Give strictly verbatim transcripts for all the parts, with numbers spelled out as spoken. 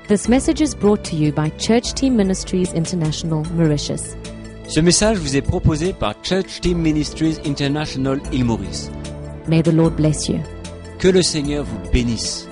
This message is brought to you by Church Team Ministries International, Mauritius. Ce message vous est proposé par Church Team Ministries International, Île Maurice. May the Lord bless you. Que le Seigneur vous bénisse.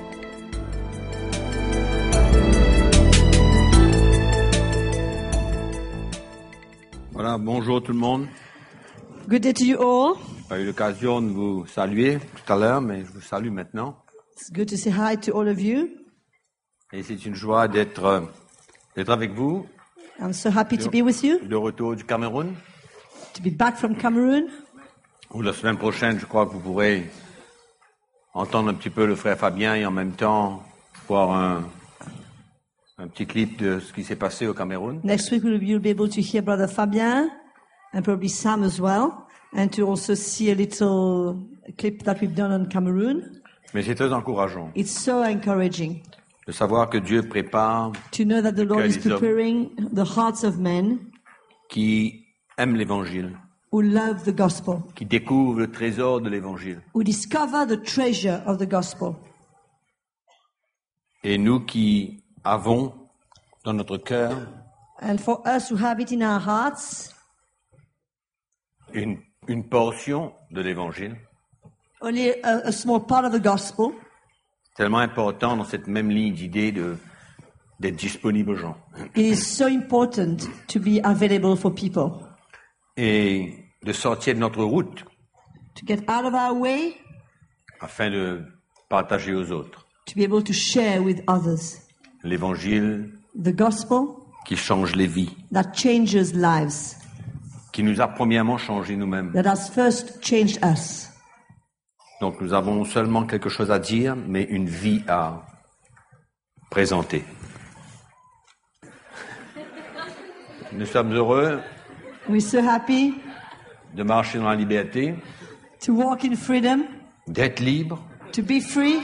Voilà, bonjour tout le monde. Good day to you all. J'ai pas eu l'occasion de vous saluer tout à l'heure, mais je vous salue maintenant. It's good to say hi to all of you. Et c'est une joie d'être euh, d'être avec vous, I'm so happy to be with you, de retour du Cameroun. to be back from Cameroon. Ou la semaine prochaine, je crois que vous pourrez entendre un petit peu le frère Fabien et en même temps voir un, un petit clip de ce qui s'est passé au Cameroun. Next week we'll, you'll be able to hear Brother Fabien and probably Sam as well, and to also see a little clip that we've done on Cameroon. Mais c'est très encourageant It's so encouraging de savoir que Dieu prépare to know that the Lord is des hommes. preparing the hearts of men qui aiment l'Évangile, who love the gospel, qui découvrent le trésor de l'Évangile. who discover the treasure of the gospel. Et nous qui avons dans notre cœur And for us to have it in our hearts, une, une portion de l'Évangile, only a, a small part of the gospel, tellement important dans cette même ligne d'idée de, d'être disponible aux gens. it is so important to be available for people, Et de sortir de notre route to get out of our way, afin de partager aux autres to be able to share with others l'Évangile the gospel qui change les vies, that changes lives, qui nous a premièrement changé nous-mêmes. that has first changed us. Donc nous avons seulement quelque chose à dire, mais une vie à présenter. Nous sommes heureux We're so happy de marcher dans la liberté, to walk in freedom, d'être libre to be free,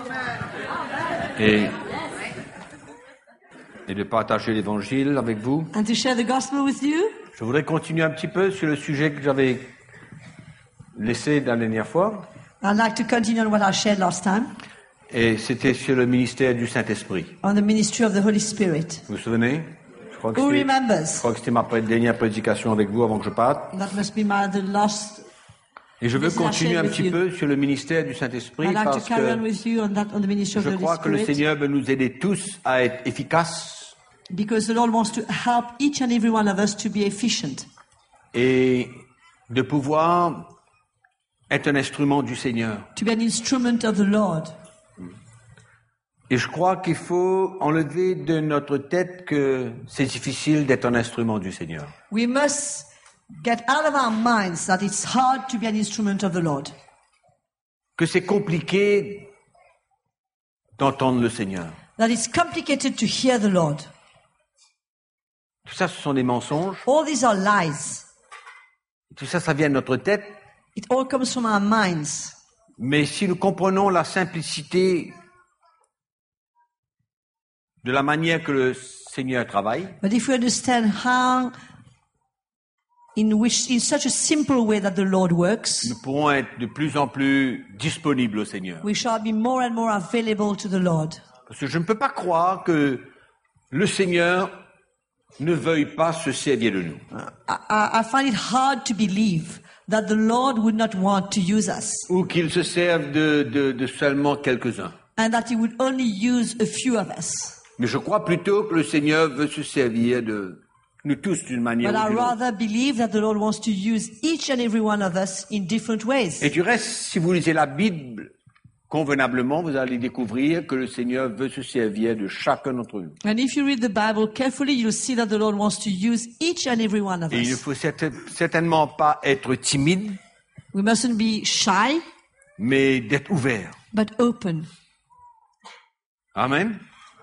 et, et de partager l'Évangile avec vous. and to share the gospel with you. Je voudrais continuer un petit peu sur le sujet que j'avais laissé la dernière fois, I'd like to continue on what I shared last time et c'était sur le ministère du Saint-Esprit. on the ministry of the Holy Spirit. Vous vous souvenez? Je crois que Who c'était, je remembers? crois que c'était ma pré- dernière prédication avec vous avant que je parte. That must be my the last. Et je veux This is I continuer shared un with petit you. peu sur le ministère du Saint-Esprit I'd like to parce carry on que with you on that on the ministry of je the Holy crois que le Spirit, Seigneur veut nous aider tous à être efficaces because the Lord wants to help each and every one of us to be efficient et de pouvoir être un instrument du Seigneur. to be an instrument of the Lord. Et je crois qu'il faut enlever de notre tête que c'est difficile d'être un instrument du Seigneur. We must get out of our minds that it's hard to be an instrument of the Lord, Que c'est compliqué d'entendre le Seigneur. that it's complicated to hear the Lord. Tout ça, ce sont des mensonges. All these are lies. Tout ça, ça vient de notre tête. It all comes from our minds. Mais si nous comprenons la simplicité de la manière que le Seigneur travaille, But if we understand how, in which, in such a simple way that the Lord works, nous pourrons être de plus en plus disponibles au Seigneur. we shall be more and more available to the Lord. Parce que je ne peux pas croire que le Seigneur ne veuille pas se servir de nous. I, I I find it hard to believe that the Lord would not want to use us, Ou qu'il se serve de, de, de seulement quelques-uns. and that He would only use a few of us. Mais je crois plutôt que le Seigneur veut se servir de nous tous d'une manière But ou I d'une autre. rather believe that the Lord wants to use each and every one of us in different ways. Et du reste, si vous lisez la Bible convenablement, vous allez découvrir que le Seigneur veut se servir de chacun d'entre nous. And if you read the Bible carefully, you'll see that the Lord wants to use each and every one of Et il ne us. faut certain- certainement pas être timide, We mustn't be shy, mais d'être ouvert. but open. Amen.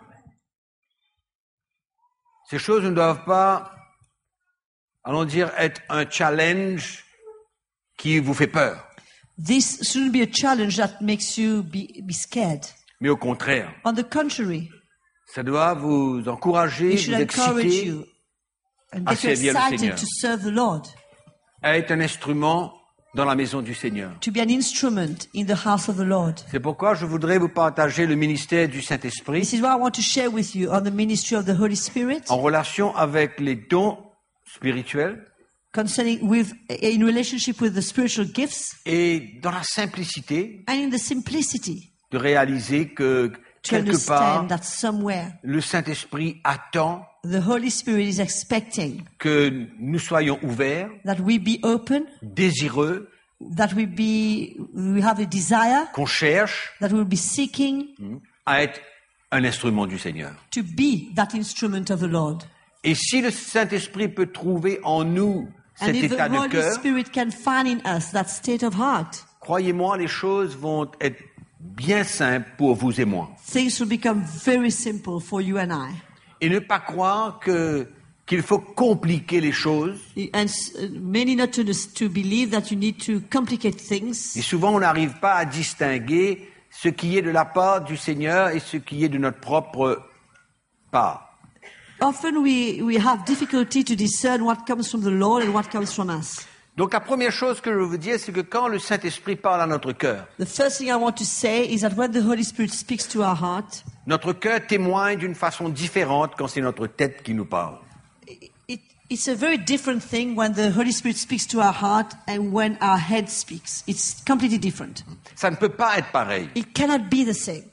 Ces choses ne doivent pas, allons dire, être un challenge qui vous fait peur, This shouldn't be a challenge that makes you be, be scared. mais au contraire, On the contrary, ça doit vous encourager, it vous should encourage exciter you and à get you servir le excited Seigneur. to serve the Lord, à être un instrument dans la maison du Seigneur. to be an instrument in the house of the Lord. C'est pourquoi je voudrais vous partager le ministère du Saint-Esprit This is what I want to share with you on the ministry of the Holy Spirit, en relation avec les dons spirituels concerning with in relationship with the spiritual gifts, et dans la simplicité and in the simplicity de réaliser que to quelque part understand that somewhere le Saint-Esprit attend the Holy Spirit is expecting que nous soyons ouverts, that we be open, désireux, that we be we have a desire, qu'on cherche that we'll be seeking à être un instrument du Seigneur. to be that instrument of the Lord. Et si le Saint-Esprit peut trouver en nous And cet if the état de Holy cœur, Spirit can find in us that state of heart, croyez-moi, les choses vont être bien simples pour vous et moi. things will become very simple for you and I. Et ne pas croire que qu'il faut compliquer les choses. And uh, many not to, to believe that you need to complicate things. Et souvent, on n'arrive pas à distinguer ce qui est de la part du Seigneur et ce qui est de notre propre part. Often we, we have difficulty to discern what comes from the Lord and what comes from us. Donc la première chose que je veux vous dire, c'est que quand le Saint-Esprit parle à notre cœur, The first thing I want to say is that when the Holy Spirit speaks to our heart, notre cœur témoigne d'une façon différente quand c'est notre tête qui nous parle. it, it's a very different thing when the Holy Spirit speaks to our heart and when our head speaks. It's completely different. Ça ne peut pas être pareil. It cannot be the same.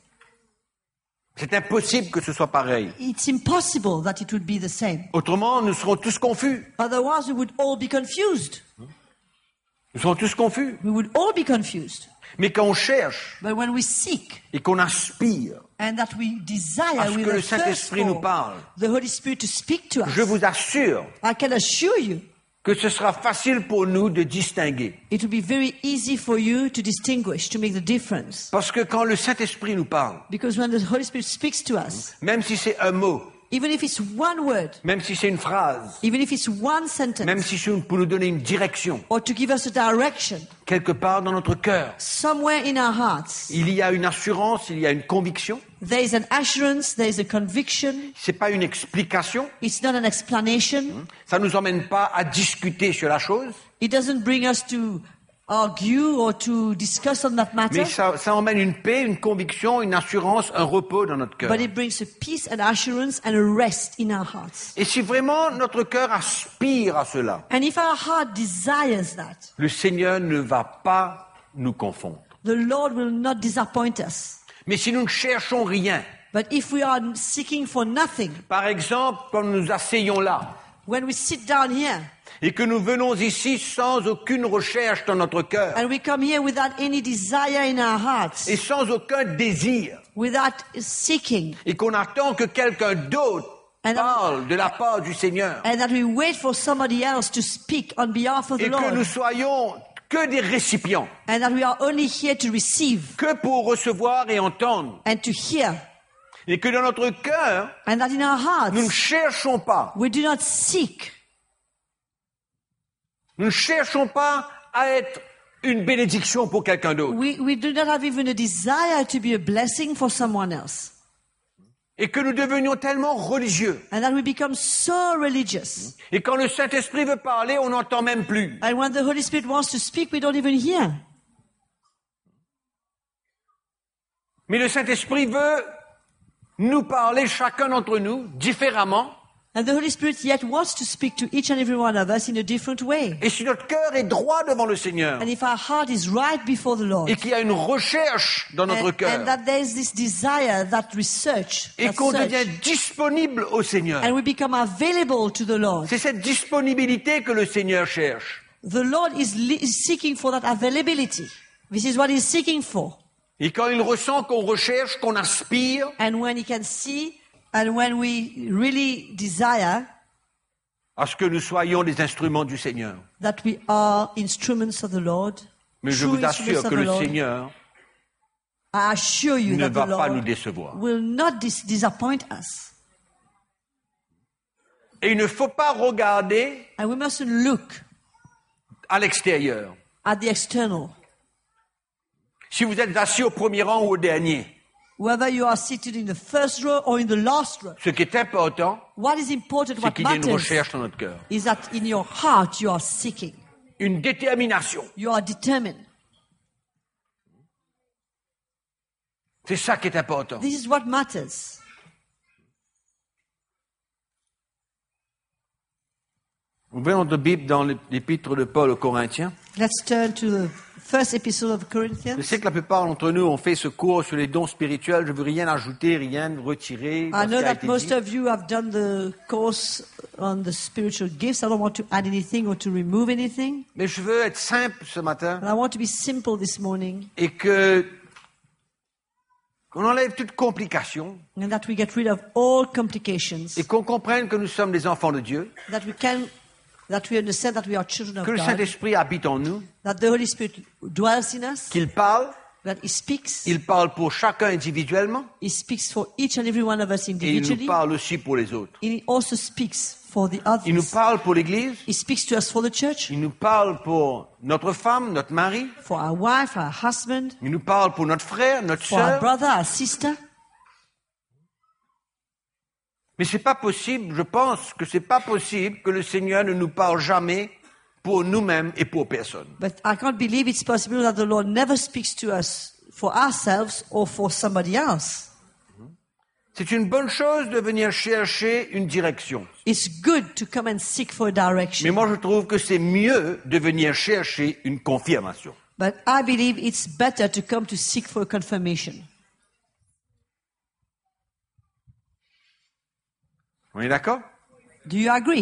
C'est impossible que ce soit pareil. It's impossible that it would be the same. Autrement, nous serons tous confus. Otherwise, we would all be confused. Nous serons tous confus. We would all be confused. Mais quand on cherche But when we seek et qu'on aspire and that we à desire ce with que a le thirst Saint-Esprit nous for parle, the Holy Spirit to speak to us, je vous assure I can assure you que ce sera facile pour nous de distinguer. it will be very easy for you to distinguish, to make the difference. Parce que quand le Saint-Esprit nous parle, Because when the Holy Spirit speaks to us, même si c'est un mot, even if it's one word, même si c'est une phrase, even if it's one même sentence, si c'est pour nous donner une direction, or to give us a direction, quelque part dans notre cœur, somewhere in our hearts, il y a une assurance, il y a une conviction. there is an assurance, there is a conviction. C'est pas une explication. It's not an explanation. Ça nous emmène pas à discuter sur la chose, It doesn't bring us to argue or to discuss on that matter, mais ça, ça emmène une paix, une conviction, une assurance, un repos dans notre cœur. but it brings a peace and assurance and a rest in our hearts. Et si vraiment notre cœur aspire à cela, And if our heart desires that, le Seigneur ne va pas nous confondre. the Lord will not disappoint us. Mais si nous ne cherchons rien, But if we are seeking for nothing, par exemple, quand nous nous asseyons là, when we sit down here et que nous venons ici sans aucune recherche dans notre cœur, and we come here without any desire in our hearts, et sans aucun désir, without seeking, et qu'on attend que quelqu'un d'autre And- parle de la part du Seigneur, and that we wait for somebody else to speak on behalf of the et que nous Lord, soyons que des récipients, and that we are only here to receive que pour recevoir et entendre, and to hear, et que dans notre cœur, and that in our nous ne hearts cherchons pas, we do not seek, nous ne cherchons pas à être une bénédiction pour quelqu'un d'autre, we, we do not have even a desire to be a blessing for someone else, et que nous devenions tellement religieux, and that we become so religious. et quand le Saint-Esprit veut parler, on n'entend même plus. And when the Holy Spirit wants to speak, we don't even hear. Mais le Saint-Esprit veut nous parler chacun d'entre nous différemment. And the Holy Spirit yet wants to speak to each and every one of us in a different way. Et si notre cœur est droit devant le Seigneur, And if our heart is right before the Lord, et qu'il y a une recherche dans notre and, and cœur, that there is this desire, that research, et that qu'on search, devient disponible au Seigneur, and we become available to the Lord, c'est cette disponibilité que le Seigneur cherche. the Lord is, li- is seeking for that availability. This is what He's seeking for. Et quand il ressent qu'on recherche, qu'on aspire, And when He can see, and when we really desire à ce que nous soyons des instruments du Seigneur. that we are instruments of the Lord, Mais je true vous assure instruments of que the le Lord, Seigneur I assure you ne that va the pas nous Lord décevoir. will not dis- disappoint us. Et il ne faut pas regarder And we mustn't look à l'extérieur. at the external. Si vous êtes assis au premier rang ou au dernier, Whether you are seated in the first row or in the last row, ce qui est important, what is important, c'est what qu'il y ait une matters, recherche dans notre cœur. is that in your heart you are seeking. une détermination. You are determined. C'est ça qui est important. This is what matters. Ouvrez notre Bible dans l'épître de Paul aux Corinthiens. Let's turn to the first epistle of Je Corinthians. sais que la plupart d'entre nous ont fait ce cours sur les dons spirituels. Je ne veux rien ajouter, rien retirer. dans I ce know qui a that été most dit. of you have done the course on the spiritual gifts. I don't want to add anything or to remove anything. Mais je veux être simple ce matin But I want to be simple this morning et que qu'on enlève toute complication and that we get rid of all complications. et qu'on comprenne que nous sommes des enfants de Dieu, That we can, that we understand that we are children of que le God. Saint-Esprit habite en nous, That the Holy Spirit dwells in us. qu'il parle, That He speaks. il parle pour chacun individuellement He speaks for each and every one of us et il nous individually. parle aussi pour les autres. And He also speaks for the Il nous others. parle pour l'Église, He speaks to us for the church, il nous parle pour notre femme, notre mari, for our wife, our husband, il nous parle pour notre frère, notre for our sœur. brother, our sister. Mais c'est pas possible, je pense que c'est pas possible que le Seigneur ne nous parle jamais pour nous-mêmes et pour personne. But I can't believe it's possible that the Lord never speaks to us for ourselves or for somebody else. C'est une bonne chose de venir chercher une direction. It's good to come and seek for a Mais direction. moi je trouve que c'est mieux de venir chercher une confirmation. But I believe it's better to come to seek for a confirmation. On est d'accord? Do you agree?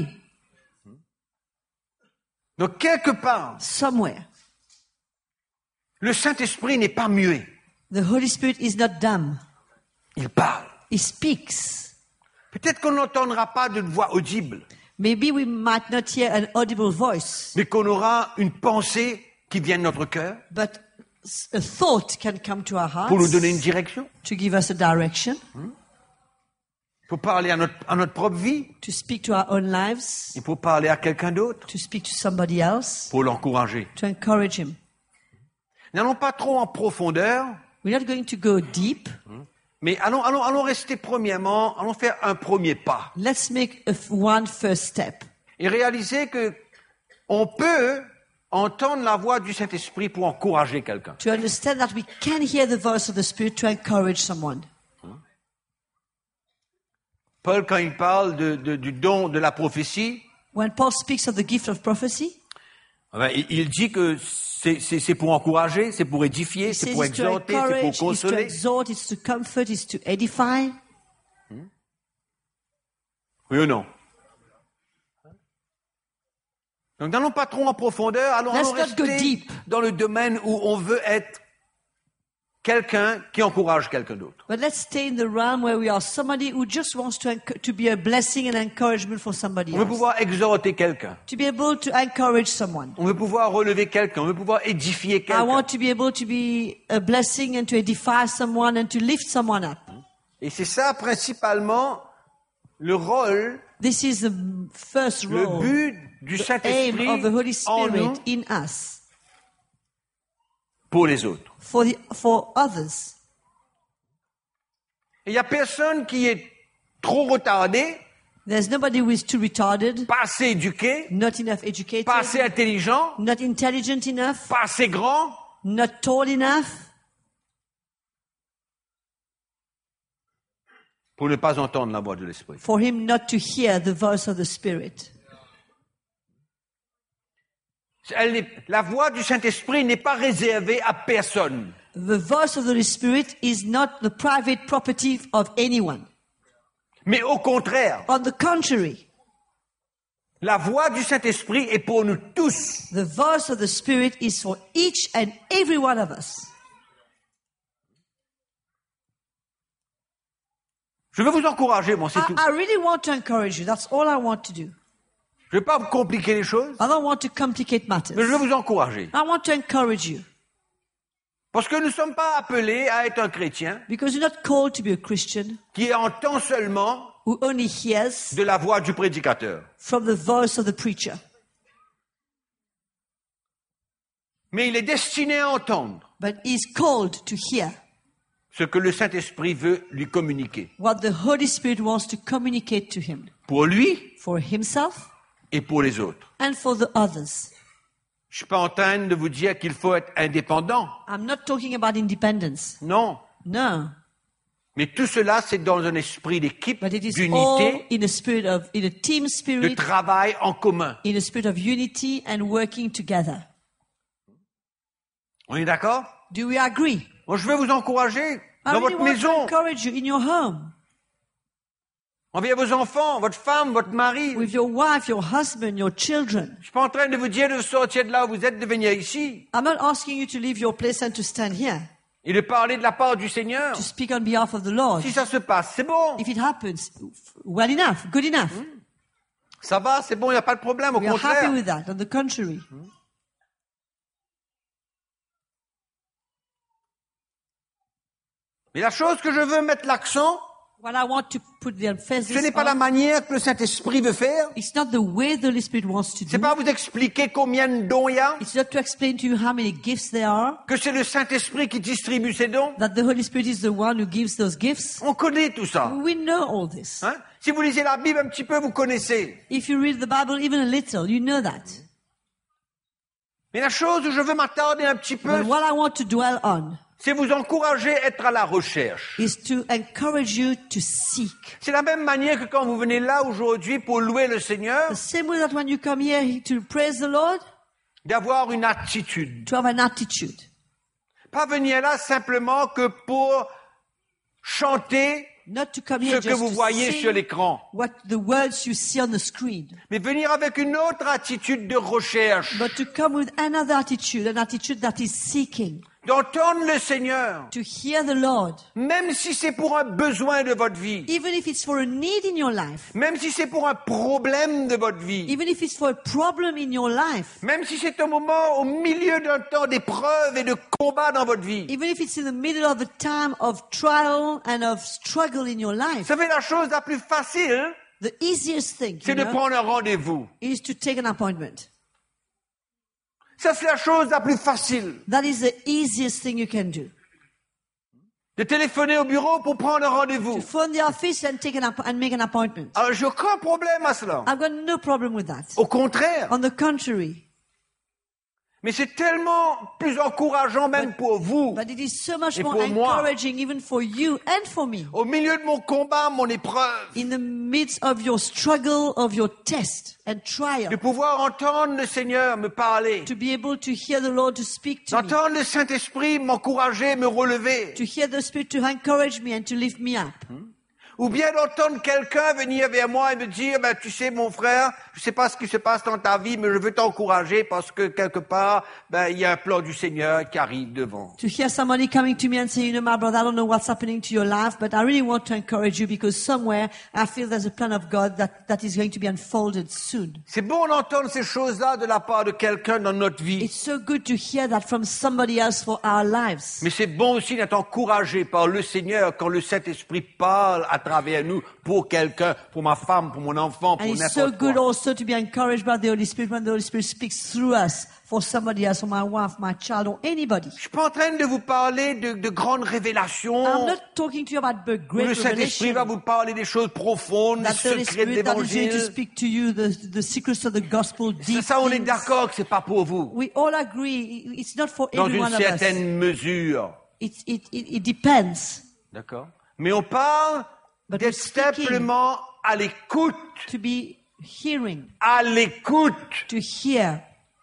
Donc quelque part, Somewhere, le Saint-Esprit n'est pas muet. the Holy Spirit is not dumb. Il parle. He speaks. Peut-être qu'on n'entendra pas d'une voix audible, Maybe we might not hear an audible voice, mais qu'on aura une pensée qui vient de notre cœur but a thought can come to our pour nous hearts donner une direction, to give us a direction, pour parler à notre, à notre propre vie, to speak to our own lives, il faut parler à quelqu'un d'autre to speak to somebody else, pour l'encourager. to encourage him. N'allons pas trop en profondeur, We're not going to go deep. mais allons, allons, allons rester premièrement, allons faire un premier pas Let's make a f- one first step et réaliser que on peut entendre la voix du Saint-Esprit pour encourager quelqu'un. to understand that we can hear the voice of the Spirit to encourage someone. Paul, quand il parle de, de, du don de la prophétie, When Paul speaks of the gift of prophecy, eh ben, il, il dit que c'est, c'est, c'est pour encourager, c'est pour édifier, he c'est says pour it's to exhorter, c'est pour encourage, it's to consoler. exhort, it's to comfort, it's to edify. Oui ou non? Donc n'allons pas trop en profondeur, allons, Let's allons not go rester deep. dans le domaine où on veut être quelqu'un qui encourage quelqu'un d'autre. But let's stay in the realm where we are somebody who just wants to, enc- to be a blessing and encouragement for somebody On veut else. pouvoir exhorter quelqu'un. To be able to encourage someone. On veut pouvoir relever quelqu'un. On veut pouvoir édifier I quelqu'un. want to be able to be a blessing and to edify someone and to lift someone up. Et c'est ça principalement le rôle, This is the first le role, but du the aim Saint-Esprit of the Holy en nous Spirit in us pour les autres. for the, for others. Et il n'y a personne qui est trop retardé, There's nobody who is too retarded, pas assez éduqué, not enough educated, pas assez intelligent, not intelligent enough, pas assez grand, not tall enough pour ne pas entendre la voix de l'Esprit. for him not to hear the voice of the Spirit. Elle n'est- la voix du Saint-Esprit n'est pas réservée à personne. The voice of the Holy Spirit is not the private property of anyone. Mais au contraire, On the contrary, la voix du Saint-Esprit est pour nous tous. the voice of the Spirit is for each and every one of us. Je veux vous encourager, moi, c'est I, tout. I really want to encourage you. That's all I want to do. Je ne vais pas vous compliquer les choses, I don't want to complicate matters. mais je veux vous encourager. I want to encourage you Parce que nous ne sommes pas appelés à être un chrétien because you're not called to be a Christian qui entend seulement who only hears de la voix du prédicateur. from the voice of the preacher. Mais il est destiné à entendre But is called to hear ce que le Saint-Esprit veut lui communiquer. what the Holy Spirit wants to communicate to him Pour lui for himself et pour les autres. and for the others. Je suis pas en train de vous dire qu'il faut être indépendant. I'm not talking about independence. Non. No. Mais tout cela, c'est dans un esprit d'équipe, But it is all d'unité, in a spirit of, in a team de spirit, travail en commun. in a spirit of unity and working together. On est d'accord? Do we agree? Moi, je veux vous encourager I dans really votre want to maison. encourage you in your home, Envers vos enfants, votre femme, votre mari. with your wife, your husband, your children. Je suis pas en train de vous dire de sortir de là où vous êtes, de venir ici I'm not asking you to leave your place and to stand here, et de parler de la part du Seigneur. to speak on behalf of the Lord. Si ça se passe, c'est bon. If it happens, well enough, good enough. Ça va, c'est bon, il n'y a pas de problème, au We are happy contraire. with that. On the contrary. Mais la chose que je veux mettre l'accent, What I want to put the emphasis ce n'est pas la on, manière que le Saint-Esprit veut faire. it's not the way the Holy Spirit wants to C'est do. pas vous expliquer combien de dons il y a, It's not to explain to you how many gifts there are, que c'est le Saint-Esprit qui distribue ces dons. that the Holy Spirit is the one who gives those gifts. On connaît tout ça. We know all this. Hein? Si vous lisez la Bible un petit peu, vous connaissez. If you read the Bible even a little, you know that. Mais la chose où je veux m'attarder un petit peu, But what I want to dwell on c'est vous encourager à être à la recherche. is to encourage you to seek. C'est la même manière que quand vous venez là aujourd'hui pour louer le Seigneur, The same way that when you come here to praise the Lord, d'avoir une attitude. to have an attitude. Pas venir là simplement que pour chanter Not to come ce here que just vous to voyez sur sing l'écran, what the words you see on the screen, mais venir avec une autre attitude de recherche, but to come with another attitude, an attitude that is seeking, d'entendre le Seigneur, to hear the Lord, même si c'est pour un besoin de votre vie, even if it's for a need in your life, même si c'est pour un problème de votre vie, even if it's for a problem in your life, même si c'est un moment au milieu d'un temps d'épreuve et de combat dans votre vie. even if it's in the middle of the time of trial and of struggle in your Vous life, savez, la chose la plus facile, the easiest thing, you c'est de know, prendre un rendez-vous. is to take an appointment. Ça, c'est la chose la plus facile. That is the easiest thing you can do. De téléphoner au bureau pour prendre un rendez-vous. To phone the office and take an app- and make an appointment. Alors, j'ai aucun problème à cela. I've got no problem with that. Au contraire. On the contrary, Mais c'est tellement plus encourageant même pour vous. but it is so much Et more pour moi. encouraging even for you and for me. Au milieu de mon combat, mon épreuve, In the midst of your struggle, of your test and trial, de pouvoir entendre le Seigneur me parler, to be able to hear the Lord to speak to me, d'entendre le Saint-Esprit m'encourager, me relever, to hear the Spirit to encourage me and to lift me up. ou bien d'entendre quelqu'un venir vers moi et me dire, ben, tu sais, mon frère, je sais pas ce qui se passe dans ta vie, mais je veux t'encourager parce que quelque part, ben, il y a un plan du Seigneur qui arrive devant. To hear somebody coming to me and say, you know, my brother, I don't know what's happening to your life, but I really want to encourage you because somewhere I feel there's a plan of God that, that is going to be unfolded soon. C'est bon d'entendre ces choses-là de la part de quelqu'un dans notre vie, It's so good to hear that from somebody else for our lives. mais c'est bon aussi d'être encouragé par le Seigneur quand le Saint-Esprit parle à travers nous pour quelqu'un, pour ma femme, pour mon enfant, pour And it's so n'importe good quoi. also to be encouraged by the Holy Spirit when the Holy Spirit speaks through us for somebody else, for my wife, my child, or anybody. Je suis pas en train de vous parler de, de grandes révélations, I'm not talking to you about the où le great Saint-Esprit va revelation vous parler des choses profondes, des that the Holy secrets de Spirit that is going to l'Évangile. speak to you, the, the secrets of the gospel, Ça, deep ça, on est things. d'accord que c'est pas pour vous, We all agree it's not for dans every une one of us. certaine mesure. It, it, it, it depends. D'accord. Mais on parle But d'être we're speaking simplement à l'écoute, to be hearing, à l'écoute, to hear,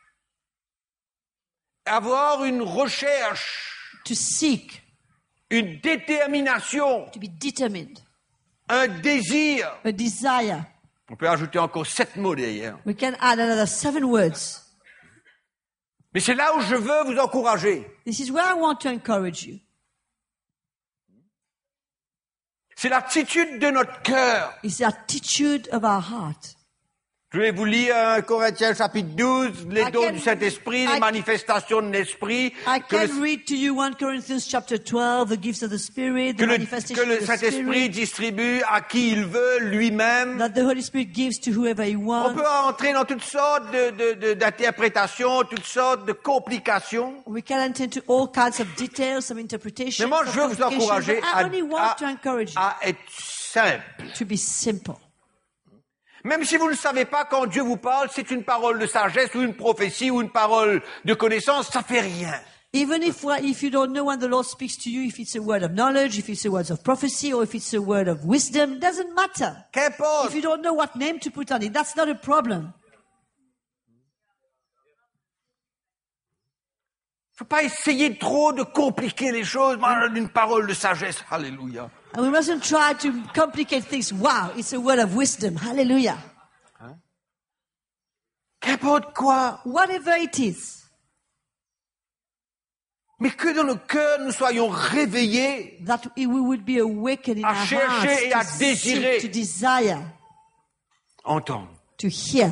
avoir une recherche, to seek, une détermination, to be determined, un désir. a desire. On peut ajouter encore sept mots derrière. We can add another seven words. Mais c'est là où je veux vous encourager. This is where I want to encourage you. C'est l'attitude de notre cœur. It's the attitude of our heart. Je vais vous lire un Corinthiens chapitre douze, les I dons can- du Saint-Esprit, les I- manifestations de l'Esprit, I que can le, read to you First Corinthians chapter twelve, the gifts of the Spirit, que the le- manifestation que le of the Saint-Esprit Spirit, distribue à qui il veut lui-même. that the Holy Spirit gives to whoever He On wants. peut entrer dans toutes sortes de, de, de- d'interprétations, toutes sortes de complications. We can enter into all kinds of details, some interpretations, Mais moi, some je veux vous complications, encourager but I à, only want à- to encourage you à être simple. to be simple. Même si vous ne savez pas quand Dieu vous parle, c'est une parole de sagesse ou une prophétie ou une parole de connaissance, ça fait rien. Even if, if you don't know when the Lord speaks to you, if it's a word of knowledge, if it's a word of prophecy, or if it's a word of wisdom, doesn't matter. Qu'importe. If you don't know what name to put on it, that's not a problem. Faut pas essayer trop de compliquer les choses. Moi, une parole de sagesse. Alléluia. And we mustn't try to complicate things. Wow, it's a word of wisdom. Hallelujah. Qu'importe quoi. Whatever it is. Mais que dans nos cœurs, nous soyons réveillés That we would be awakened in à our chercher hearts et à to seek, désirer. to desire, Entendre. to hear.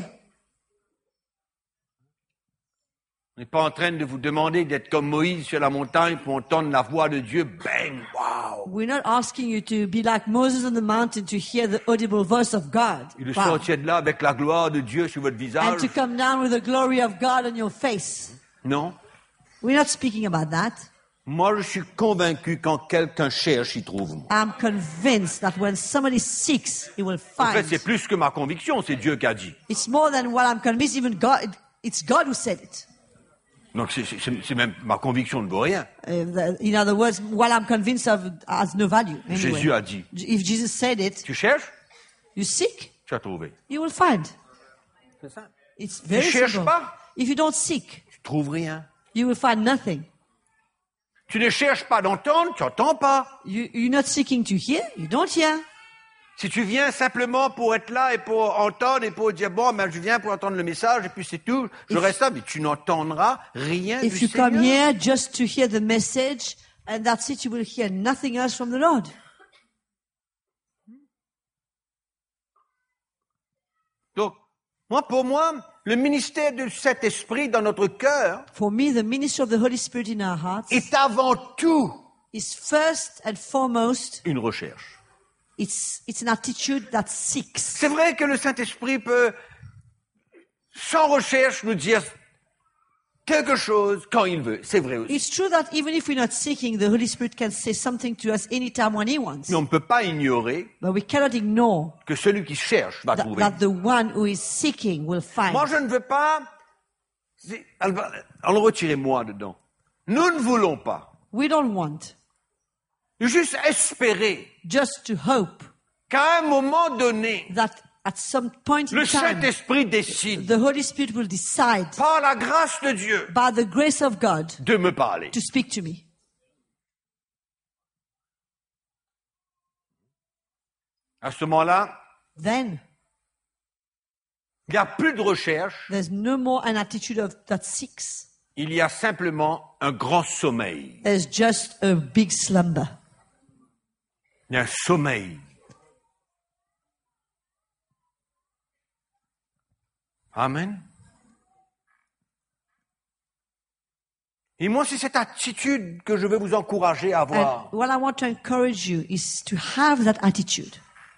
On n'est pas en train de vous demander d'être comme Moïse sur la montagne pour entendre la voix de Dieu. Bang, wow. We're not asking you to be like Moses on the mountain to hear the audible voice of God. Et de Wow. sortir de là avec la gloire de Dieu sur votre And visage. to come down with the glory of God on your face. Non. We're not speaking about that. Moi, je suis convaincu quand quelqu'un cherche, il trouve. Moi. I'm convinced that when somebody seeks, he will En fait, find. c'est plus que ma conviction, c'est Dieu qui a dit. It's more than what I'm convinced, even God, it's God who said it. Donc, c'est, c'est, c'est même ma conviction ne vaut rien. Uh, the, in other words, what I'm convinced of has no value. Anyway. Jésus a dit. If Jesus said it, Tu cherches, you seek, tu as trouvé. you will find. C'est ça. It's very cherches simple. pas? If you don't seek, Tu trouves rien. you will find nothing. Tu ne cherches pas d'entendre, tu n'entends pas. You, you're not seeking to hear, you don't hear. Si tu viens simplement pour être là et pour entendre et pour dire, bon, ben, je viens pour entendre le message et puis c'est tout, je If- reste là, mais tu n'entendras rien If du you come Seigneur. here just to hear the message, and that's it, you will hear nothing else from the Lord. Donc, moi, pour moi, le ministère de cet esprit dans notre cœur For me, the ministry of the Holy Spirit in our hearts est avant tout is first and foremost, une recherche. it's, it's an attitude that seeks. C'est vrai que le Saint-Esprit peut, sans recherche, nous dire quelque chose quand il veut. C'est vrai aussi. It's true that even if we're not seeking, the Holy Spirit can say something to us anytime when He wants. Mais on ne peut pas ignorer But we cannot ignore que celui qui cherche va that, trouver. that the one who is seeking will find. Moi, je ne veux pas... c'est- Alors, retirez-moi dedans. Nous ne voulons pas We don't want juste espérer just to hope qu'à un moment donné, that at some point in le time, Saint-Esprit décide, the Holy Spirit will decide par la grâce de Dieu, by the grace of God de me parler. to speak to me. À ce moment-là, Then il n'y a plus de recherche, there's no more an attitude of that seeks. il y a simplement un grand sommeil. There's just a big slumber. Il y a un sommeil. Amen. Et moi, c'est cette attitude que je veux vous encourager à And avoir. what I want to encourage you is to have that attitude.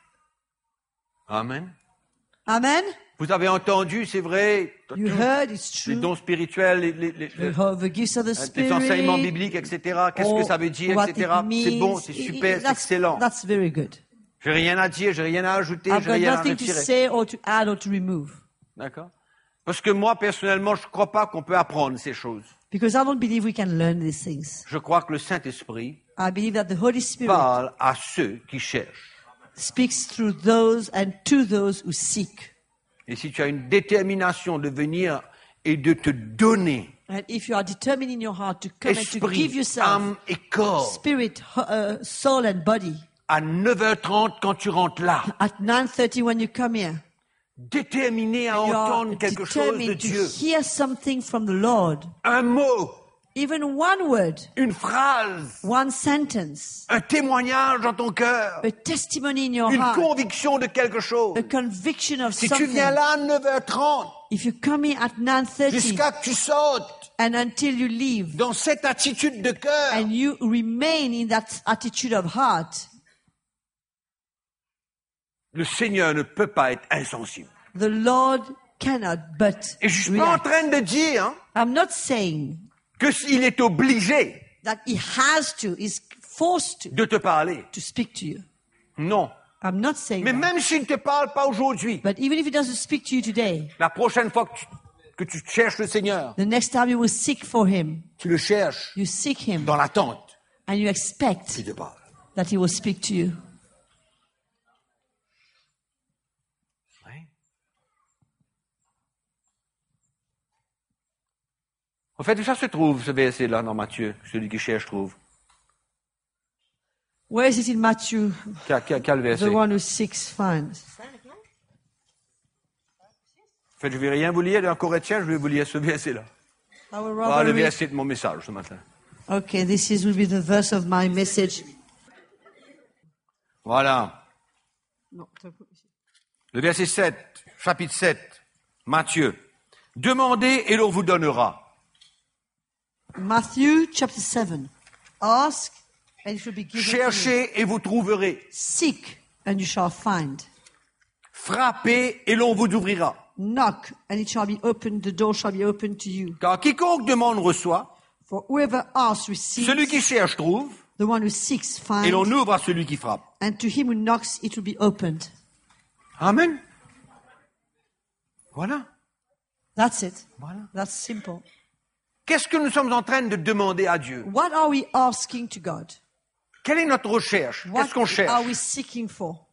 Amen. Amen. Vous avez entendu, c'est vrai, You heard it's les true. dons spirituels, les, les, les, You heard the gifts of the les Spirit. enseignements bibliques, et cetera. Qu'est-ce que or ça veut dire, what et cetera. it C'est bon, means. c'est I- I- super, c'est that's, excellent. That's very good. J'ai rien à dire, j'ai rien à ajouter, I've j'ai got rien à nothing to retirer. say or to add or to remove. D'accord? Parce que moi, personnellement, je ne crois pas qu'on peut apprendre ces choses. Because I don't believe we can learn these things. Je crois que le Saint-Esprit I believe that the Holy Spirit parle à ceux qui cherchent. speaks through those and to those who seek. Et si tu as une détermination de venir et de te donner, And if you are determined in your heart to come and to give esprit, yourself, âme et corps, spirit, uh, soul and body, à neuf heures trente quand tu rentres là, at nine thirty when you come here, déterminé à you are entendre quelque chose de determined to Dieu, hear something from the Lord. un mot, Even one word, une phrase, one sentence, un témoignage dans ton cœur, a testimony in your une heart, conviction de quelque chose. a conviction of Si tu something. viens là à neuf heures trente, If you come here at nine thirty jusqu'à que tu sautes and until you leave dans cette attitude de cœur, and you remain in that attitude of heart, le Seigneur ne peut pas être insensible. the Lord cannot but Et je suis pas en react. train de dire hein, I'm not saying que s'il est obligé that he has to, is forced to, de te parler. to speak to you. Non. I'm not saying Mais that. même s'il ne te parle pas aujourd'hui, But even if he doesn't speak to you today, la prochaine fois que tu, que tu cherches le Seigneur, the next time you will seek for him, tu le cherches you seek him dans l'attente and you expect qu'il te parle. that he will speak to you. Oui. En fait, où ça se trouve, ce verset-là, dans Matthieu? Celui qui cherche trouve. Where is it in Matthew? Quel, quel, quel verset? The one who seeks finds. En fait, je ne vais rien vous lire dans Corinthiens, je vais vous lire ce verset-là. I will Ah, rather le read. verset de mon message ce matin. Okay, this is will be the verse of my message. Voilà. No, don't put this in. Le verset sept, chapitre sept, Matthieu. Demandez et l'on vous donnera. Matthew chapter seven. Ask and it shall be given to you. Cherchez et vous trouverez. Seek and you shall find. Frappez et l'on vous ouvrira. Knock and it shall be opened, the door shall be opened to you. Car quiconque demande reçoit, For whoever asks receives, celui qui cherche trouve, the one who seeks et l'on finds, ouvre à celui qui frappe. and to him who knocks it will be opened. Amen. Voilà. That's it. Voilà. That's simple. Qu'est-ce que nous sommes en train de demander à Dieu? What are we asking to God? Quelle est notre recherche? What Qu'est-ce qu'on cherche? are we seeking for?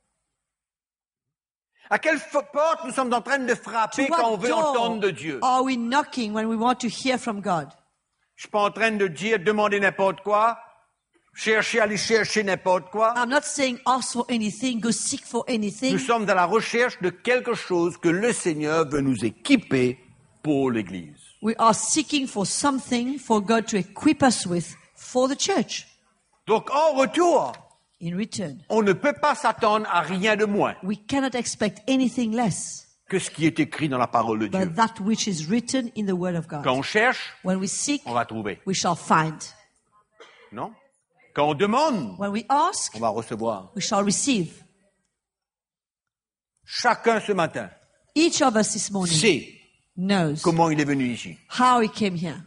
À quelle f- porte nous sommes en train de To frapper quand on what veut entendre de door Dieu? are we knocking when we want to hear from God? Je suis pas en train de dire demander n'importe quoi, chercher, aller chercher n'importe quoi. I'm not saying ask for anything, go seek for anything. Nous sommes à la recherche de quelque chose que le Seigneur veut nous équiper pour l'Église. We are seeking for something for God to equip us with for the church. Donc, en retour, In return, on ne peut pas s'attendre à rien de moins we cannot expect anything less que ce qui est écrit dans la parole de Dieu. but that which is written in the Word of God. Quand on cherche, When we seek, on va trouver. we shall find. Non? Quand on demande, When we ask, on va recevoir. we shall receive. Chacun ce matin Each of us this morning sait knows comment il est venu ici. how he came here.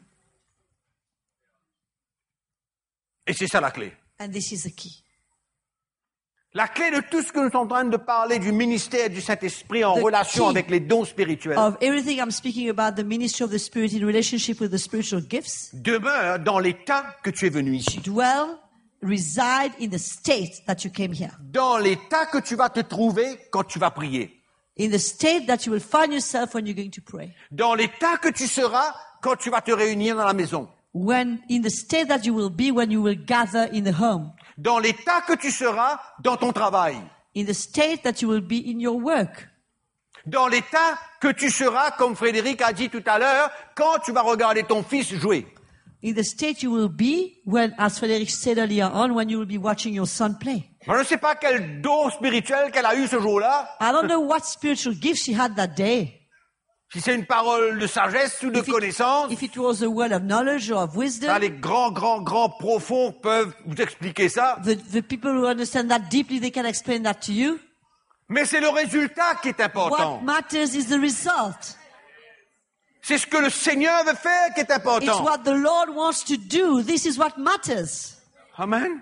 Et c'est ça la clé. And this is the key. La clé de tout ce que nous sommes en train de parler du ministère du Saint-Esprit en The relation key avec les dons spirituels Of everything I'm speaking about, the ministry of the Spirit in relationship with the spiritual gifts, demeure dans l'état que tu es venu ici. dwell, reside in the state that you came here. Dans l'état que tu vas te trouver quand tu vas prier. In the state that you will find yourself when you're going to pray. Dans l'état que tu seras quand tu vas te réunir dans la maison. When, in the state that you will be when you will gather in the home. Dans l'état que tu seras dans ton travail. In the state that you will be in your work. Dans l'état que tu seras, comme Frédéric a dit tout à l'heure, quand tu vas regarder ton fils jouer. In the state you will be when, as Frederick said earlier on, when you will be watching your son play. Je ne sais pas quel don spirituel qu'elle a eu ce jour-là. I don't know what spiritual gift she had that day. Si c'est une parole de sagesse ou de If it, connaissance, if it was a word of knowledge or of wisdom, ça, les grands, grands, grands profonds peuvent vous expliquer ça. the, the people who understand that deeply, they can explain that to you. Mais c'est le résultat qui est important. What matters is the result. C'est ce que le Seigneur veut faire qui est It's important. what the Lord wants to do. This is what matters. Amen.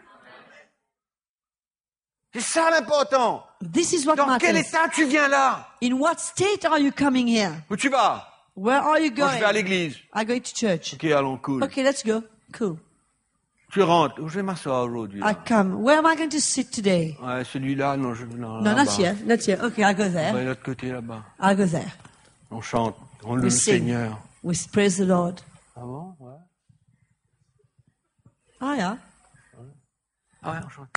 C'est ça l'important. This is what Dans quel matters. état tu viens là? In what state are you coming here? Où tu vas? Where are you Moi, je vais à going? l'église. I go to church. Ok, allons, cool. Okay, let's go. Cool. Tu rentres. Où je vais m'asseoir aujourd'hui? I come. Where am I going to sit today? Ouais, celui-là, non, je... Non, No, là-bas. not here. Not here. Okay, I go On va there. de l'autre côté, là-bas. I go there. On chante. On loue We le sing. Seigneur. We praise the Lord. Ah bon? Ouais. Ah, yeah. Ah ouais, on chante.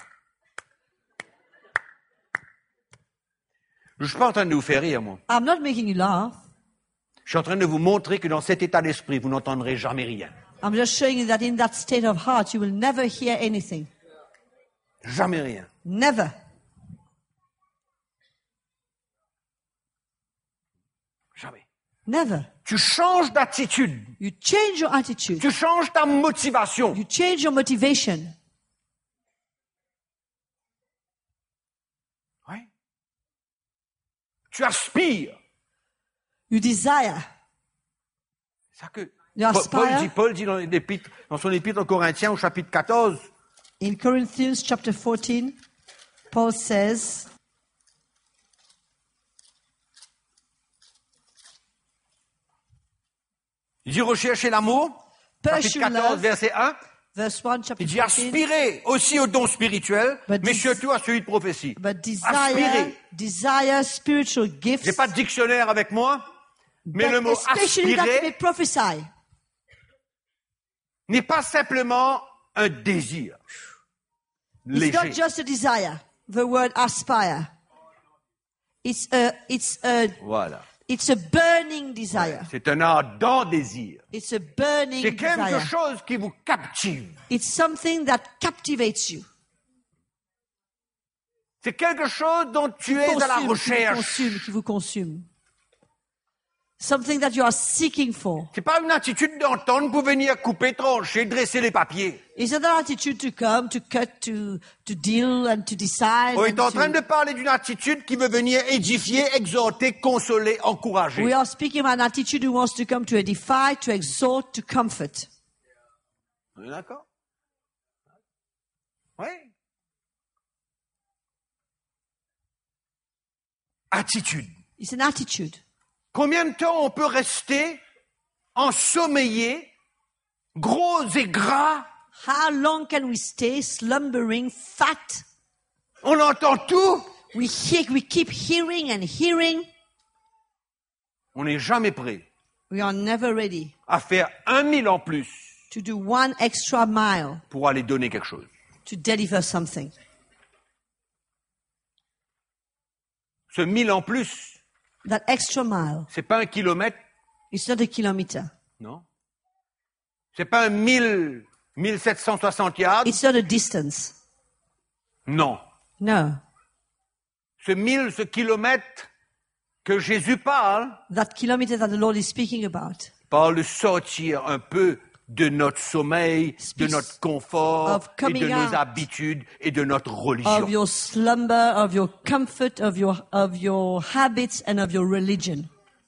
Je suis pas en train de vous faire rire, moi. I'm not making you laugh. Je suis en train de vous montrer que dans cet état d'esprit, vous n'entendrez jamais rien. I'm just showing you that in that state of heart, you will never hear anything. Jamais rien. Never. Jamais. Never. Tu changes d'attitude. You change your attitude. Tu changes ta motivation. You change your motivation. Oui. Tu aspires. You desire. C'est ça que You Paul, Paul aspire. dit, Paul dit dans, l'épître- dans son épître aux Corinthiens au chapitre quatorze, In Corinthians chapter fourteen, Paul says, Il dit recherchez l'amour, chapitre Pursue quatorze, love. verset un. Verse one, chapter Il dit fourteen. aspirez aussi au don spirituel, But mais this- surtout à celui de prophétie. But desire, Aspirez. desire spiritual gifts. J'ai pas de dictionnaire avec moi, mais but le mot especially that you may aspirer prophesy. n'est pas simplement un désir It's not léger. just a desire. The word aspire. It's a, it's a, Voilà. it's a burning desire. C'est un ardent désir. It's a burning C'est quelque desire. chose qui vous captive. It's something that captivates you. C'est quelque chose dont tu es à la Consume, qui vous recherche. consume, qui vous consume. Something that you are seeking for. C'est pas une attitude d'entendre pour venir couper, trancher, dresser les papiers. It's not an attitude to come, to cut, to, to deal and to decide. On and est en to- train de parler d'une attitude qui veut venir édifier, exhorter, consoler, encourager. We are speaking about an attitude who wants to come to edify, to exhort, to comfort. On est d'accord? Oui. Attitude. It's an attitude. Combien de temps on peut rester ensommeillé, gros et gras? How long can we stay slumbering, fat? On entend tout. We hear, we keep hearing and hearing. On n'est jamais prêt We are never ready à faire un mille en plus to do one extra mile pour aller donner quelque chose. to deliver something. Ce mille en plus, That extra mile, c'est pas un kilomètre, it's not a kilometer. non? C'est pas un mille, mille sept cent soixante yards, It's not a distance. non. No. Ce mille, ce kilomètre que Jésus parle, That kilometer that the Lord is speaking about parle de sortir un peu de notre sommeil, de Speaks notre confort, of et de coming nos out habitudes et de notre of religion. your slumber, of your comfort, of your, of your habits and of your religion.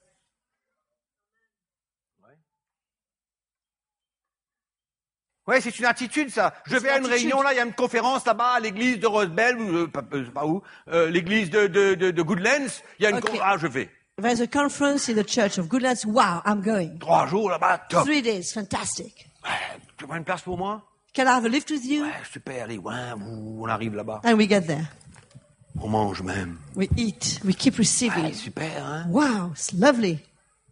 Oui, c'est une attitude, ça. Je C'est vais à une une attitude. réunion, là, il y a une conférence là-bas à l'église de Rosebell, ou euh, pas, euh, pas où, euh, l'église de, de, de, de Goodlands. Il y a une Ok. con- ah, je vais. There's a conference in the church of Goodlands. Wow, I'm going. Trois jours là-bas, top. Three days, fantastic. Ouais, tu prends une place pour moi? Can I have a lift with you? Ouais, super, allez, ouais, ouh, on arrive là-bas. And we get there. On mange même. We eat. We keep receiving. Ouais, super, hein? Wow, it's lovely.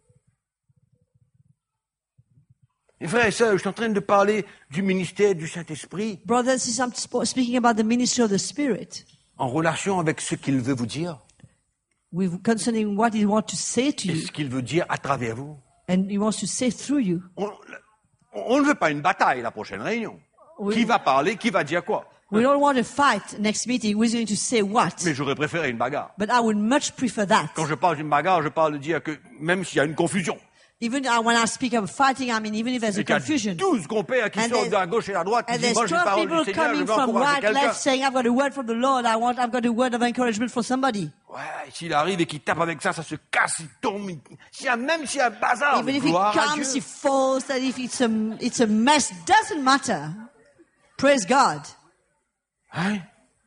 Mes frères et sœurs, je suis en train de parler du ministère du Saint-Esprit Brothers and sisters, I'm spo- speaking about the ministry of the Spirit. en relation avec ce qu'il veut vous dire With concerning what He wants to say to et you, ce qu'il veut dire à travers vous. and He wants to say through you. On, on ne veut pas une bataille la prochaine réunion. Oui. Qui va parler, qui va dire quoi? We don't want to fight next meeting. Who's going to say what? Mais j'aurais préféré une bagarre. But I would much prefer that. Quand je parle d'une bagarre, je parle de dire que même s'il y a une confusion, Even uh, when I speak of fighting, I mean even if there's a et qu'il y a confusion. douze compères qui And sortent there's- de la gauche et de la droite, qui And disent, there's moi j'ai une twelve parole du people Seigneur, je coming veux from encourager right, quelqu'un. left, saying, I've got a word from the Lord. I want, I've got a word of encouragement for somebody. Ouais, s'il arrive et qu'il tape avec ça, ça se casse, il tombe. il- S'il y a, même s'il y a un bazar, Even if it gloire à comes, Dieu. it falls, that if it's a, it's a mess, doesn't matter. Praise God. Hein?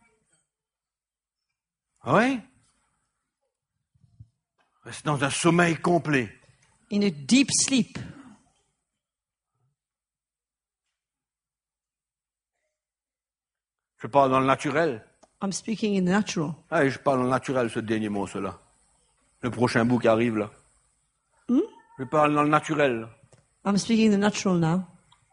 Oui? Reste dans un sommeil complet. In a deep sleep. Je parle dans le naturel. I'm speaking in the natural. Ah, et je parle dans le naturel, ce dernier mot, cela. Le prochain bout qui arrive, là. Je parle dans le naturel. I'm speaking in the natural now.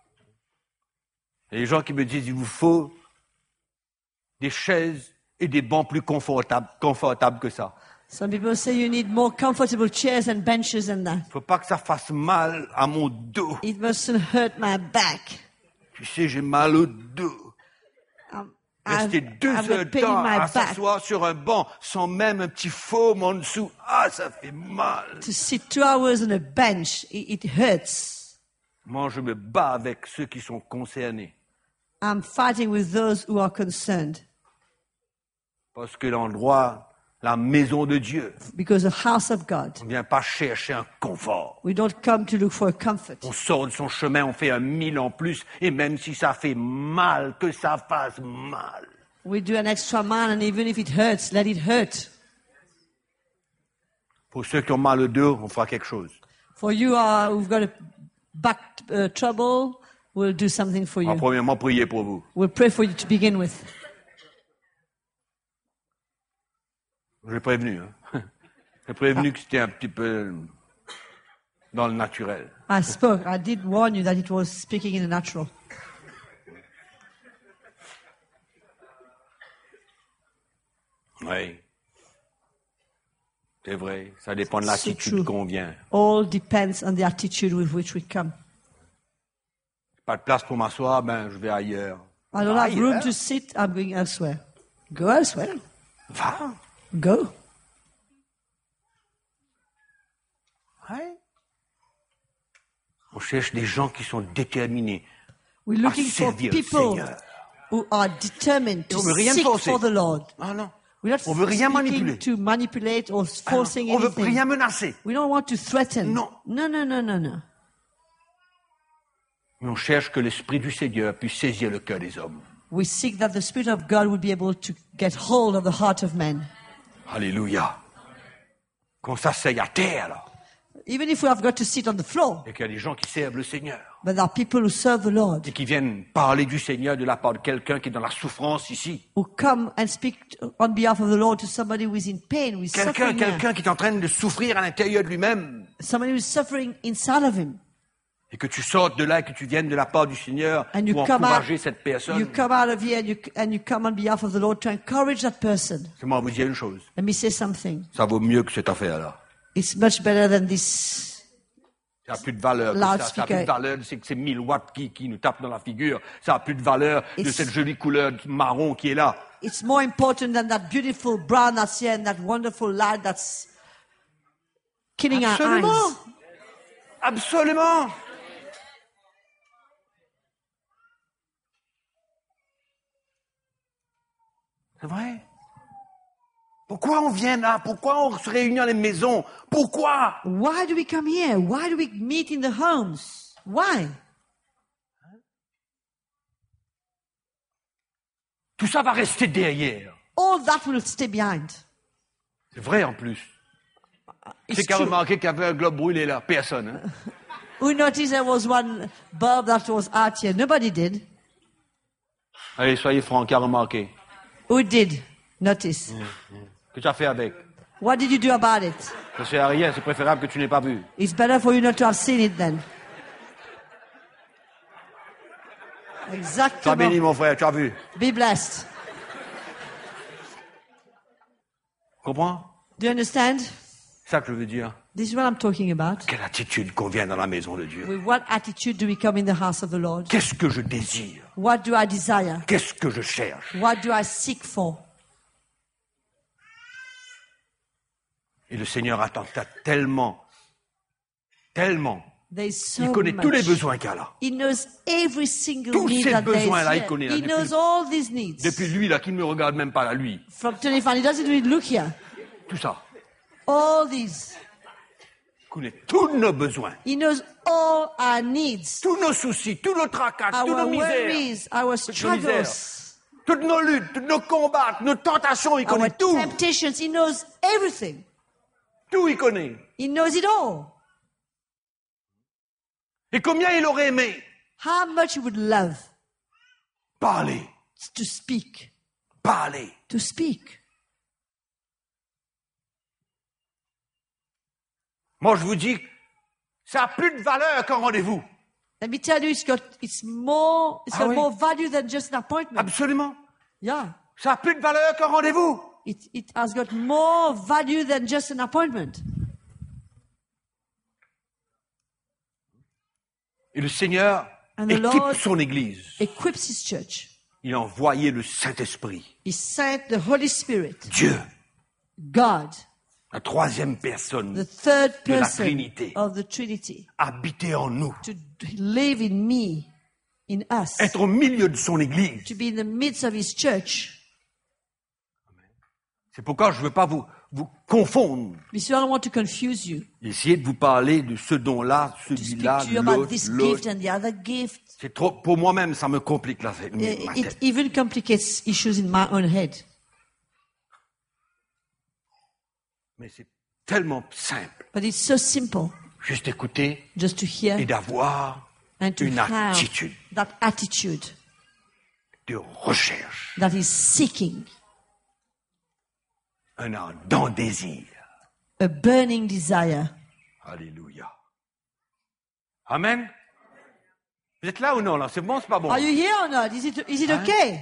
Il y a des gens qui me disent, il vous faut des chaises et des bancs plus confortables, confortables que ça. Some people say you need more comfortable chairs and benches than that. Il faut pas que ça fasse mal à mon dos. It mustn't hurt my back. Tu sais, j'ai mal au dos. Um, Rester I've, deux I've heures got de pain temps in my à back. s'asseoir sur un banc sans même un petit foam en dessous. Ah, ça fait mal. To sit two hours on a bench, it, it hurts. Moi, je me bats avec ceux qui sont concernés. I'm fighting with those who are concerned. Parce que l'endroit, la maison de Dieu, Because the house of God, on ne vient pas chercher un confort. we don't come to look for a comfort. On sort de son chemin, on fait un mille en plus, et même si ça fait mal, que ça fasse mal. We do an extra mile, and even if it hurts, let it hurt. Pour ceux qui ont mal au dos, on fera quelque chose. For you, uh, who've got a back uh, trouble, we'll do something for On va you. premièrement prier pour vous. We'll pray for you to begin with. J'ai prévenu. Hein. J'ai prévenu que c'était un petit peu dans le naturel. I spoke. I did warn you that it was speaking in the natural. Oui. C'est vrai. Ça dépend de So l'attitude true. qu'on vient. All depends on the attitude with which we come. Pas de place pour m'asseoir, ben je vais ailleurs. I don't Va have room ailleurs. to sit, I'm going elsewhere. Go elsewhere. Va. Go. Ouais. On cherche des gens qui sont déterminés We're à looking for servir le people Seigneur. who are determined to On veut rien seek forcer. for the Lord. Ah non. We're not On veut rien speaking manipuler. to manipulate or Ah non. forcing On veut anything. rien menacer. We don't want to threaten. Non. No, no, no, no, no. Mais on cherche que l'Esprit du Seigneur puisse saisir le cœur des hommes. We seek that the Spirit of God would be able to get hold of the heart of men. Alléluia. Qu'on s'asseye à terre, là. Even if we have got to sit on the floor, Et qu'il y a des gens qui servent le Seigneur. but there are people who serve the Lord, Et qui viennent parler du Seigneur de la part de quelqu'un qui est dans la souffrance ici. who come and speak on behalf of the Lord to somebody who is in pain, who is Quelqu'un, suffering, here. quelqu'un qui est en train de souffrir à l'intérieur de lui-même. somebody who is suffering inside of him. Et que tu sortes de là et que tu viennes de la part du Seigneur And you pour come out, encourager cette personne. you come out of here and you, and you come on behalf of the Lord to encourage that person. C'est moi vous dire une chose. Let me say something. Ça vaut mieux que cette affaire-là. It's much better than this. Ça n'a plus de valeur. que ça. Ça n'a Loudspeaker. plus de valeur. C'est que ces mille watts qui, qui nous tapent dans la figure. Ça n'a plus de valeur de It's- cette jolie couleur marron qui est là. It's more important than that beautiful brown that's here and that wonderful light that's killing our Absolument. eyes. Absolument. C'est vrai. Pourquoi on vient là? Pourquoi on se réunit dans les maisons? Pourquoi? Why do we come here? Why do we meet in the homes? Why? Tout ça va rester derrière. All that will stay behind. C'est vrai en plus. It's C'est qui a true. remarqué qu'il y avait un globe brûlé là? Personne. Hein? Who noticed there was one bulb that was out here? Nobody did. Allez, soyez francs, qui a remarqué? Who did notice? Que tu as fait avec? What did you do about it? Ça sert à rien, c'est préférable que tu n'aies pas vu. It's better for you not to have seen it then. Sois béni Exactly. mon frère, tu as vu. Be blessed. Comprends? Do you understand? C'est ça que je veux dire. This is what I'm talking about. Quelle attitude qu'on vient dans la maison de Dieu. With what attitude do we come in the house of the Lord? Qu'est-ce que je désire? What do I desire? Qu'est-ce que je cherche? What do I seek for? Et le Seigneur attend ça tellement, tellement. There is so Il connaît much. tous les besoins qu'il y a là. He knows every single Tous need ces that there is besoins-là, il here. connaît là He depuis- knows all these needs. Depuis lui là, qui ne me regarde même pas là, lui. From twenty-five, he doesn't even look here. Tout ça. All these. Il connaît tous nos besoins. He knows all our needs, Tous nos soucis, tous nos tracas, tous our nos misères. worries, our Toutes nos misères. struggles, Toutes nos luttes, tous nos combats, nos tentations, il our connaît tout. temptations. He knows everything. Tout il connaît. He knows it all. Et combien il aurait aimé How much he would love parler, to speak, parler. to speak. Moi, je vous dis, ça n'a plus de valeur qu'un rendez-vous. Let me tell you, it's got it's more it's Ah got oui. more value than just an appointment. Absolument. Yeah. Ça n'a plus de valeur qu'un rendez-vous. It, it has got more value than just an appointment. Et le Seigneur And the équipe Lord- son Église. Equips his church. Il a envoyé le Saint-Esprit. He sent the Holy Spirit, Dieu, God, la troisième personne, the third de la person Trinité, of the Trinity, habiter en nous, to live in me, in us, être au milieu de son Église. to be in the midst of his church. C'est pourquoi je ne veux pas vous, vous confondre. This is why I don't want to confuse you, Essayer de vous parler de ce don-là, to speak celui-là, to you about l'autre, this l'autre. gift and the other gift. C'est trop, pour moi-même, ça me complique la ma It, tête. it even complicates issues in my own head. Mais c'est tellement simple. But it's so simple. juste écouter just to hear et d'avoir and to une have attitude that attitude de recherche, that is seeking, un ardent désir. a burning desire. Alléluia. Amen. Vous êtes là ou non là? C'est bon, c'est pas bon? Are you here or not? Is it, is it Hein? okay?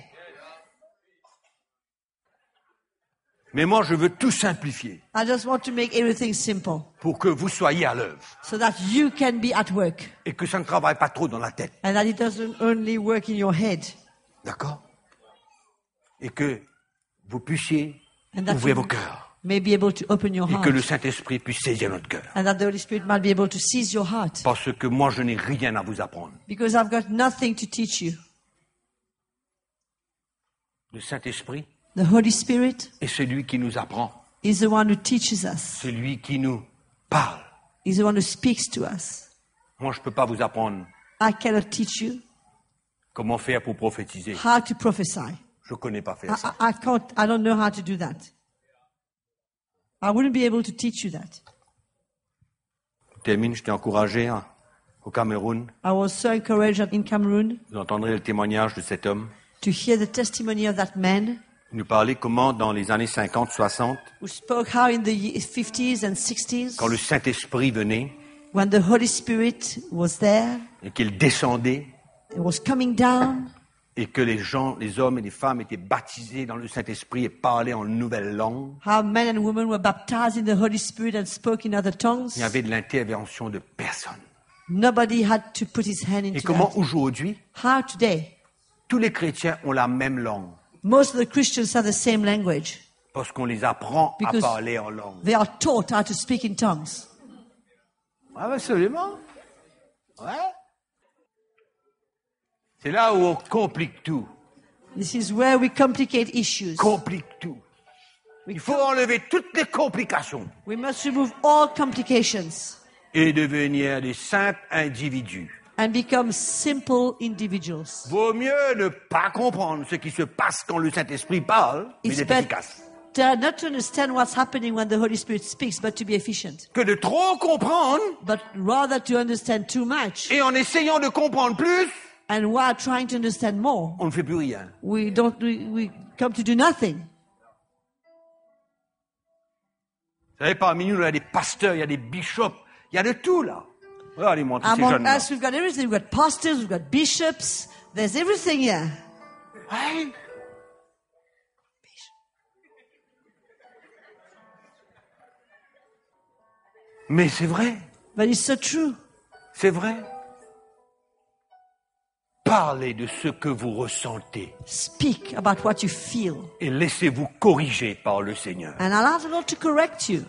Mais moi, je veux tout simplifier I just want to make everything simple pour que vous soyez à l'œuvre so that you can be at work et que ça ne travaille pas trop dans la tête. and that it doesn't only work in your head. D'accord? Et que vous puissiez And that ouvrir you vos cœurs may be able to open your et heart. que le Saint-Esprit puisse saisir notre cœur. And that the Holy Spirit might be able to seize your heart. Parce que moi, je n'ai rien à vous apprendre. Because I've got nothing to teach you. Le Saint-Esprit The Holy Spirit est celui qui nous apprend, is the one who teaches us. celui qui nous parle. He's the one who speaks to us. Moi, je ne peux pas vous apprendre I cannot teach you comment faire pour prophétiser. how to prophesy. Je ne connais pas I, faire ça. I, I can't, I don't know how to do that. I wouldn't be able to teach you that. Je termine, je t'ai encouragé hein, au Cameroun. I was so encouraged in Cameroon Vous entendrez le témoignage de cet homme. to hear the testimony of that man Il nous parlait comment, dans les années cinquante, soixante, who spoke how in the ye- fifties and sixties, quand le Saint-Esprit venait when the Holy Spirit was there, et qu'il descendait, it was coming down, et que les gens, les hommes et les femmes étaient baptisés dans le Saint-Esprit et parlaient en nouvelles langues, how men and women were baptized in the Holy Spirit and spoke in other tongues. il y avait de l'intervention de personne. Nobody had to put his hand Et into comment that. aujourd'hui, How today? tous les chrétiens ont la même langue, Most of the Christians have the same language. parce qu'on les apprend à Because parler en langue. they are taught how to speak in tongues. Ah, absolument. Ouais. C'est là où on complique tout. This is where we complicate issues. Complique tout. We, Il faut enlever toutes les complications we must remove all complications et devenir des simples individus. and become simple individuals. Vaut mieux ne pas comprendre ce qui se passe quand le Saint-Esprit parle, mais It's d'être better efficace. not to understand what's happening when the Holy Spirit speaks, but to be efficient. Que de trop comprendre But rather to understand too much, et en essayant de comprendre plus, and while trying to understand more, on ne fait plus rien. we don't we, we come to do nothing. Vous savez, parmi nous, il y a des pasteurs, il y a des bishops, il y a de tout là. Regardez-moi tous ces Among jeunes-là. us, we've got everything. We've got pastors, we've got bishops. There's everything here. Ouais. Mais c'est vrai, But it's so true. c'est vrai. Parlez de ce que vous ressentez Speak about what you feel. et laissez-vous corriger par le Seigneur. And allow the Lord to correct you.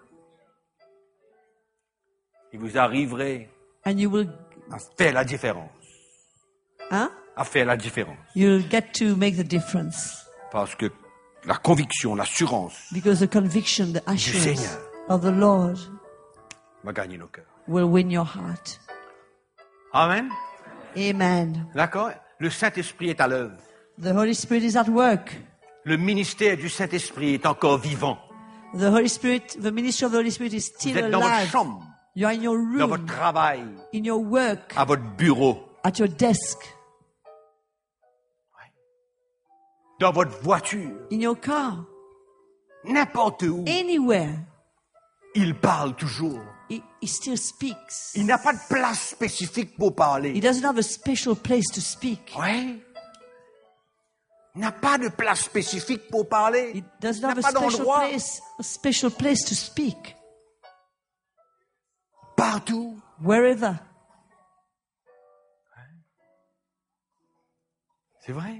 Et vous arriverez And you will, à faire la différence. huh? À faire la différence. You'll get to make the difference. Parce que la conviction, l'assurance Because the conviction, the assurance Seigneur. of the Lord va gagner nos cœurs. will win your heart. Amen. Amen. D'accord? Le Saint-Esprit est à l'œuvre. The Holy Spirit is at work. Le ministère du Saint-Esprit est encore vivant. The Holy Spirit, the ministry of the Holy Spirit is Vous still êtes dans votre alive. chambre, You are in your dans votre room, travail, in your work, à votre bureau, at your desk, dans votre voiture, in your car, n'importe où. anywhere. Il parle toujours. He, he still speaks. Il n'a pas de place spécifique pour He parler. doesn't have a special place to speak. Ouais. Il n'a pas de place spécifique pour parler. He Il doesn't n'a have a pas special d'endroit. place, a special place to speak. Partout. Wherever. C'est vrai.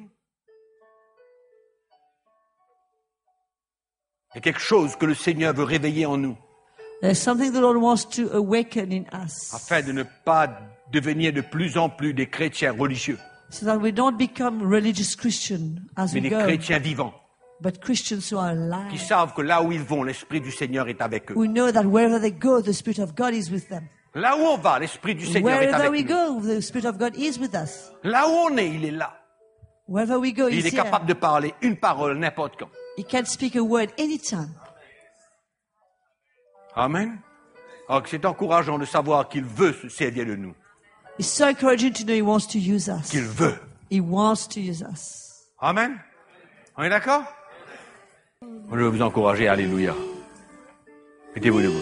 Il y a quelque chose que le Seigneur veut réveiller en nous, There's something the Lord wants to awaken in us, afin de ne pas devenir de plus en plus des chrétiens religieux, so that we don't become religious Christian as mais we des go, chrétiens vivants, but Christians who are qui alive, savent que là où ils vont, l'Esprit du Seigneur est avec eux. who know that wherever they go, the Spirit of God is with them. Là où on va, l'Esprit du Seigneur est Wherever we avec nous. go, the Spirit of God is with us. Là où on est, il est là. Wherever we go, Et il He's est capable here. de parler une parole n'importe quand. He can speak a word anytime. Amen. Alors que c'est encourageant de savoir qu'il veut se servir de nous. It's so encouraging to know He wants to use us. Qu'il veut. He wants to use us. Amen. On est d'accord? Je vais vous encourager. Alléluia. Mettez-vous debout.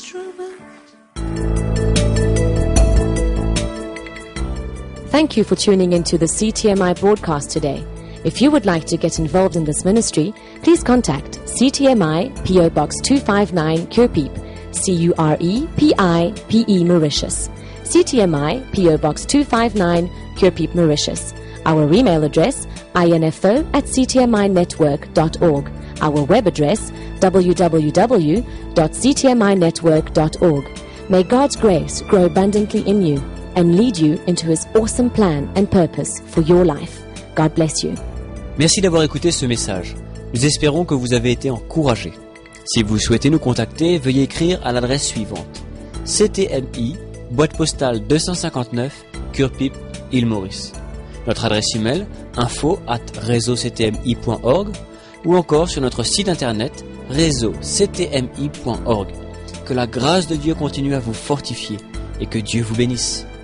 Thank you for tuning into the C T M I broadcast today. If you would like to get involved in this ministry, please contact C T M I P O Box two five nine Curepeep, C U R E P I P E Mauritius. C T M I P O Box two five nine Curepeep, Mauritius. Our email address info at c t m i network dot org. Our web address w w w dot c t m i network dot org. May God's grace grow abundantly in you and lead you into His awesome plan and purpose for your life. God bless you. Merci d'avoir écouté ce message. Nous espérons que vous avez été encouragés. Si vous souhaitez nous contacter, veuillez écrire à l'adresse suivante: C T M I, boîte postale deux cent cinquante-neuf, Curepeep, île Maurice. Notre adresse email info at réseau c t m i point org ou encore sur notre site internet réseau c t m i point org. Que la grâce de Dieu continue à vous fortifier et que Dieu vous bénisse.